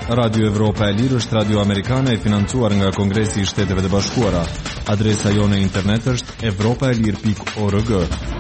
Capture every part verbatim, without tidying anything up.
Radio Evropa e Lirë është radio amerikane e financuar nga Kongresi i Shteteve të Bashkuara. Adresa jone internet është evropaelir pikë org.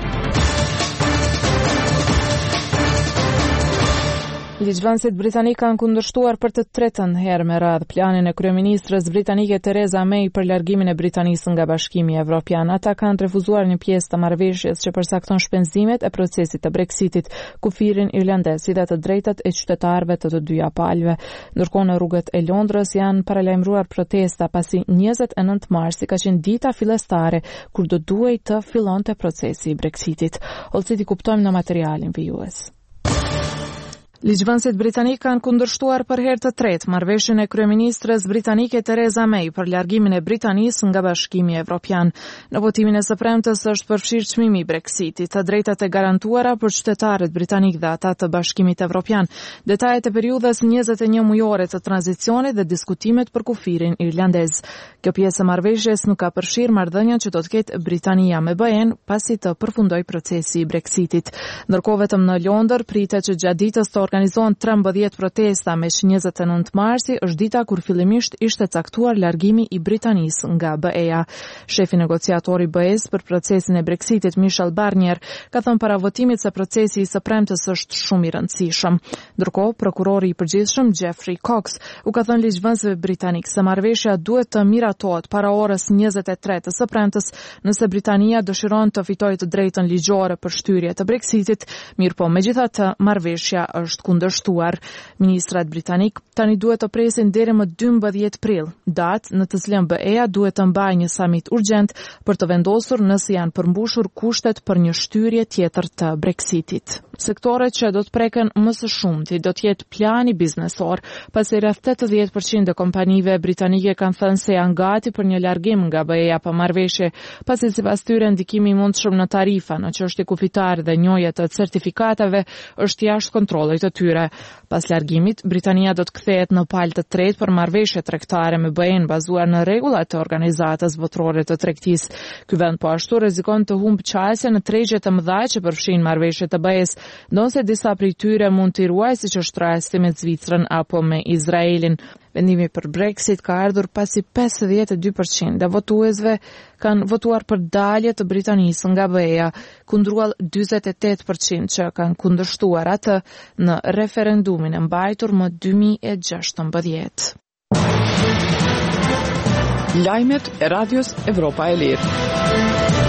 Ligjvënësit britanik kanë kundërshtuar për të tretën herë me radhë planin e kryeministrës britanike Theresa May për largimin e Britanisë nga Bashkimi Evropian. Ata kanë refuzuar një pjesë të marrëveshjes që përcakton shpenzimet e procesit të Brexitit, kufirin irlandez si dhe të drejtat e qytetarëve të të dyja palëve. Ndërkohë në rrugët e Londrës janë paralajmëruar protesta pasi njëzet e nëntë marsi ka qenë dita fillestare kur do duhej të fillonte procesi i Brexitit. Olciti kuptojmë në materialin vijues. Ligjvënësit britanik kanë kundërshtuar për herë të tretë marrëveshjen e kryeministrës britanike Theresa May për largimin e Britanisë nga Bashkimi Evropian. Në votimin e së premtes është përfshirë çmimi i Brexitit, të drejtat e garantuara për qytetarët britanik dhe ata të Bashkimit Evropian, detajet e periudhës njëzet e një mujore të tranzicionit dhe diskutimet për kufirin irlandez. Kjo pjesë e marrëveshjes nuk ka përfshirë marrëdhënien që do të ketë Britania me B E-n pasi të përfundojë procesi i Brexitit. Ndërkohë vetëm në Londër pritet që gjatë ditës të organizohen trembëdhjetë protesta me njëzet e nëntë marsi, është dita kur fillimisht ishte caktuar largimi i Britanisë nga B E-ja. Shefi negociatori i B E-s për procesin e Brexitit, Michel Barnier, ka thënë para votimit se procesi i së premtes është shumë i rëndësishëm. Ndërkohë, prokurori i përgjithshëm Geoffrey Cox u ka thënë ligjvënësve britanik se marrëveshja duhet të miratohet para orës njëzet e tretë të së premtes nëse Britania dëshiron të fitojë të drejtën ligjore për shtyrje të Brexitit, mirëpo megjithatë marrëveshja është kundërshtuar. Ministrat britanik tani duhet të presin deri më dymbëdhjetë prill, datë në të cilën B E-ja duhet të mbajë një samit urgjent për të vendosur nëse janë përmbushur kushtet për një shtyrje tjetër të Brexitit. Sektoret që do të preken më së shumti do të jetë plani biznesor, pasi rreth tetëdhjetë përqind e kompanive britanike kanë thënë se janë gati për një largim nga B E-ja pa marrëveshje, pasi sipas tyre ndikimi i mundshëm në tarifa, në çështje kufitare dhe njëjtë të certifikatave është jashtë kontrollit të tyre. Pas largimit, Britania do të kthehet në palë të tretë për marrëveshje tregtare me B E-n bazuar në rregullat e organizatës botërore të tregtisë. Ky vend po ashtu rrezikon të humbë qasje në tregje të mëdha që përfshin marrëveshjet e B E-s, ndonse disa prej tyre mund të ruajë siç është rasti me Zvicrën apo me Izraelin. Vendimi për Brexit ka ardhur pasi pesëdhjetë e dy përqind e votuesve kanë votuar për dalje të Britanisë nga B E-ja, kundruar dyzet e tetë përqind që kanë kundërshtuar atë në referendumin e mbajtur më dy mijë e gjashtëmbëdhjetë. Lajmet e Radios Evropa e Lirë.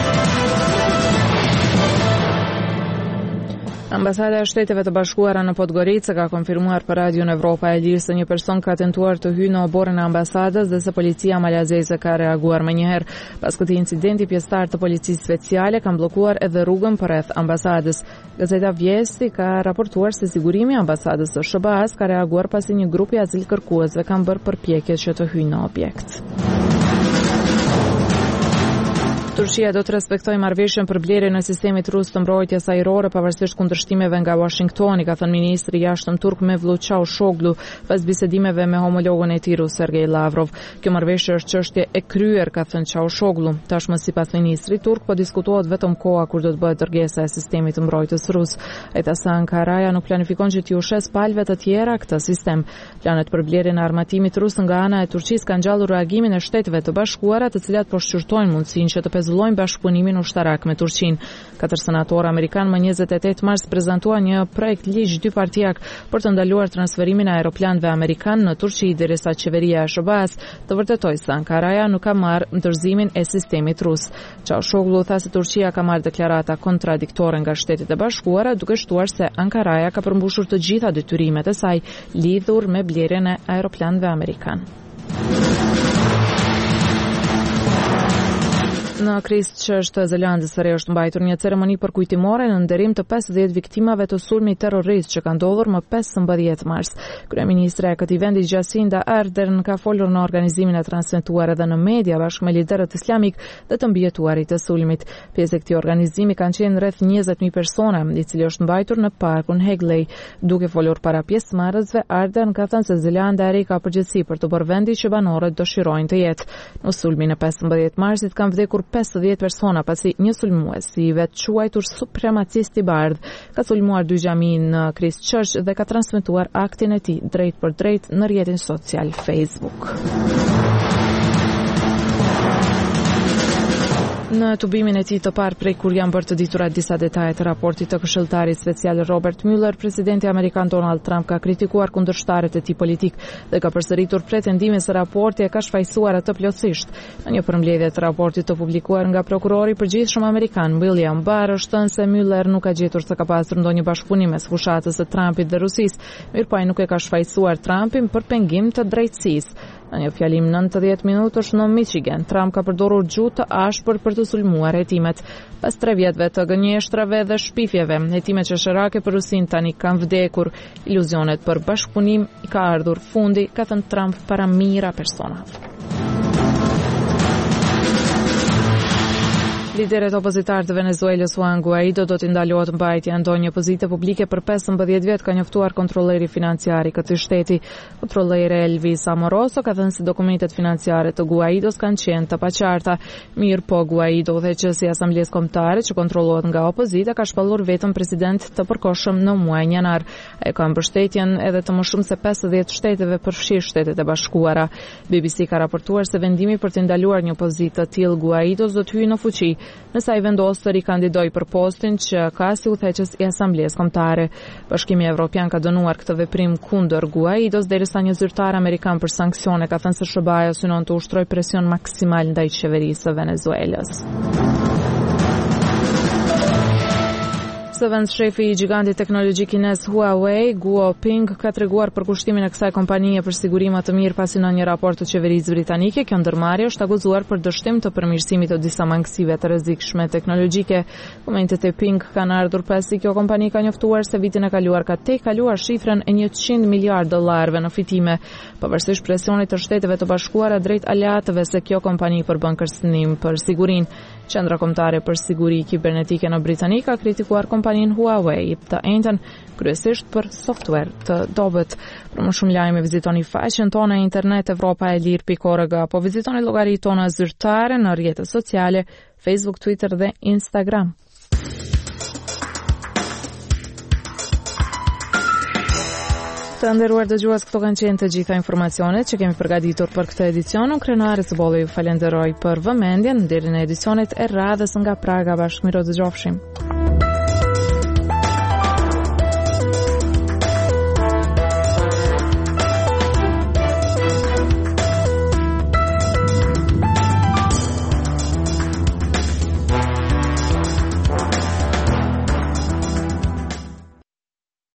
Ambasada e Shteteve të Bashkuara në Podgoricë ka konfirmuar për Radion Evropa e Lirë se një person ka tentuar të hyjë në oborrin e ambasadës dhe se policia malazeze ka reaguar menjëherë. Pas këtij incidenti, pjesëtarë të policisë speciale kanë bllokuar edhe rrugën përreth ambasadës. Gazeta Vjesti ka raportuar se sigurimi i ambasadës së S B A-s ka reaguar pasi një grup i azilkërkuesve kanë bërë përpjekje që të hyjnë në objekt. Turqia do të respektojë marrëveshjen për blerjen e sistemit rus të mbrojtjes ajrore pavarësisht kundërshtimeve nga Washingtoni, ka thënë ministri i jashtëm turk Mevlut Çavuşoglu pas bisedimeve me homologun e tij rus Sergej Lavrov. Kjo marrëveshje është çështje e kryer, ka thënë Çavuşoglu. Tashmë sipas ministrit turk po diskutohet vetëm koha kur do të bëhet dërgesa e sistemit të mbrojtjes rus. Ai tha se Ankaraja nuk planifikon që t'i ushes palëve të tjera këtë sistem. Planet për blerjen e armatimit rus nga ana e Turqisë kanë ngjallur reagimin e Shteteve të Bashkuara, të cilat po shqyrtojnë mundësinë që të pezullojnë bashkëpunimin ushtarak me Turqinë. Katër senatorë amerikanë më njëzet e tetë mars prezantuan një projekt ligj dypartijak për të ndaluar transferimin e aeroplanëve amerikanë në Turqi, derisa qeveria e S B A-s të vërtetojë se Ankaraja nuk ka marrë ndërzimin e sistemit rus. Çavuşoglu tha se Turqia ka marrë deklarata kontradiktore nga Shtetet e Bashkuara, duke shtuar se Ankaraja ka përmbushur të gjitha detyrimet e saj lidhur me blerjen e aeroplanëve amerikanë. Në Christchurch, Zelandës së Re është mbajtur një ceremoni përkujtimore në nderim të pesëdhjetë viktimave të sulmit terrorist që ka ndodhur më pesëmbëdhjetë mars. Kryeministra e këtij vendi Jacinda Ardern ka folur në organizimin e transmetuar edhe në media bashkë me liderët islamik dhe të mbijetuarit të sulmit. Pjesë e këtij organizimi kanë qenë rreth njëzet mijë persona, i cili është mbajtur në parkun Hagley. Duke folur para pjesëmarrësve, Ardern ka thënë se Zelanda e Re ka përgjegjësi për të bërë vendi që banorët dëshirojnë të jetë. Në sulmin e pesëmbëdhjetë marsit kanë vdekur pesëdhjetë persona pasi një sulmues i vetë quajtur supremacist i bardh ka sulmuar dy xhami në Christchurch dhe ka transmetuar aktin e tij drejt për drejt në rrjetin social Facebook. Në tubimin e tij të parë prej kur janë bërë të ditura disa detaje të raportit të këshilltarit special Robert Mueller, presidenti amerikan Donald Trump ka kritikuar kundërshtarët e tij politik dhe ka përsëritur pretendimin se raporti e ka shfaqsuar atë plotësisht. Në një përmbledhje të raportit të publikuar nga prokurori i përgjithshëm amerikan William Barr, është thënë se Mueller nuk ka gjetur se ka pasur ndonjë bashkëpunim mes fushatës së Trumpit dhe Rusisë, mirëpo ai nuk e ka shfaqsuar Trumpin për pengim të drejtësisë. Në një fjalim nëntëdhjetë minutësh në Michigan, Trump ka përdorur gjuhë të ashpër për të sulmuar hetimet. Pas tre vjetëve të gënjeshtrave dhe shpifjeve, hetimet shoqërake për Rusinë tani kanë vdekur. Iluzionet për bashkëpunim i ka ardhur fundi, ka thënë Trump para mijëra personave. Liderët opozitar të Venezuelës Juan Guaido do të ndalohet mbajtja e ndonjë pozite publike për pesëmbëdhjetë vjet, ka njoftuar kontrolleri financiar i këtij shteti. Kontrolleri Elvis Amoroso ka thënë se dokumentet financiare të Guaidos kanë qenë të paqarta. Mirë po, Guaido, udhëheqësi i Asamblesë Kombëtare që kontrollohet nga opozita, ka shpallur vetëm president të përkohshëm në muajin janar. Ai ka mbështetjen edhe të më shumë se pesëdhjetë shteteve, përfshirë Shtetet e Bashkuara. B B C ka raportuar se vendimi për të ndaluar një opozitë të tillë Guaidos do të hyjë në fuqi nëse ai vendos të rikandidoj për postin që ka si udhëheqës i Asamblesë Kombëtare. Bashkimi Evropian ka dënuar këtë veprim kundër Guaidos, derisa një zyrtar amerikan për sanksione ka thënë se S B A-ja synon të ushtrojë presion maksimal ndaj qeverisë së Venezuelës. Së vend shefi i gigantit teknologjik kines Huawei, Guo Ping, ka treguar për kushtimin e kësaj kompanie për sigurima të mirë pasi në një raport të qeverisë britanike, kjo ndërmarrje është akuzuar për dështim të përmirësimit të disa mangësive të rrezikshme teknologjike. Komentet e Ping kanë ardhur pasi kjo kompani ka njoftuar se vitin e kaluar ka tejkaluar shifrën e njëqind miliardë dollarëve në fitime, pavarësisht presionit të Shteteve të Bashkuara drejt aleatëve se kjo kompani përbën kërcënim për sigurinë. Qendra Kombëtare për Siguri Kibernetike në Britani ka kritikuar kompaninë Huawei të njëjtën kryesisht për software të dobët. Për më shumë lajme vizitoni faqen tonë e internet evropa e lirë pikë org apo vizitoni llogaritë tona zyrtare në rrjetet sociale Facebook, Twitter dhe Instagram. Të nderuar dëgjues, këto kanë qenë të gjitha informacionet që kemi përgatitur për këtë edicion. Unë Krenare Zbolli ju falenderoj për vëmendjen deri në edicionet e radhës nga Praga. Bashkë miro, dëgjofshim.